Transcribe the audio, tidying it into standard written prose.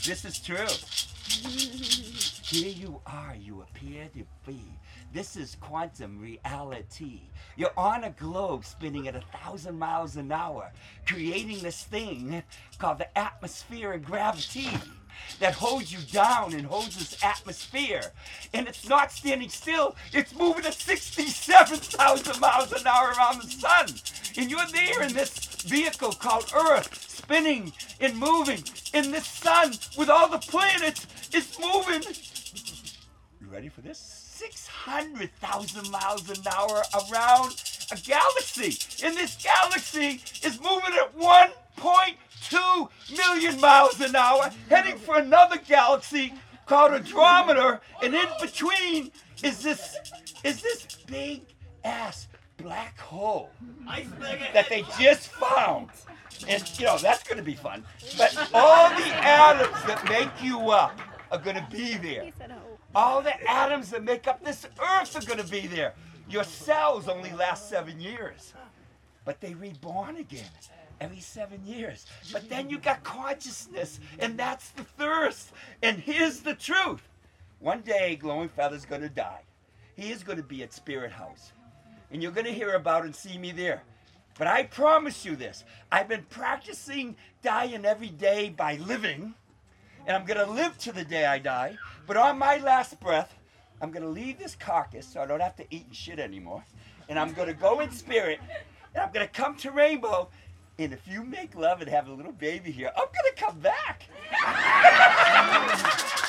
This is true. Here you are, you appear to be. This is quantum reality. You're on a globe spinning at 1,000 miles an hour, creating this thing called the atmosphere and gravity that holds you down and holds this atmosphere. And it's not standing still, it's moving at 67,000 miles an hour around the sun. And you're there in this vehicle called Earth, spinning and moving in this sun with all the planets. It's moving. You ready for this? 600,000 miles an hour around a galaxy. And this galaxy is moving at 1.2 million miles an hour, heading for another galaxy called Andromeda. And in between is this big ass black hole that they just found. And that's going to be fun. But all the atoms that make you up are going to be there. All the atoms that make up this earth are going to be there. Your cells only last 7 years, but they reborn again every 7 years. But then you got consciousness, and that's the thirst. And here's the truth. One day, Glowing Feather's going to die. He is going to be at Spirit House, and you're going to hear about and see me there. But I promise you this. I've been practicing dying every day by living, and I'm going to live to the day I die. But on my last breath, I'm going to leave this carcass so I don't have to eat and shit anymore. And I'm going to go in spirit, and I'm going to come to Rainbow. And if you make love and have a little baby here, I'm going to come back.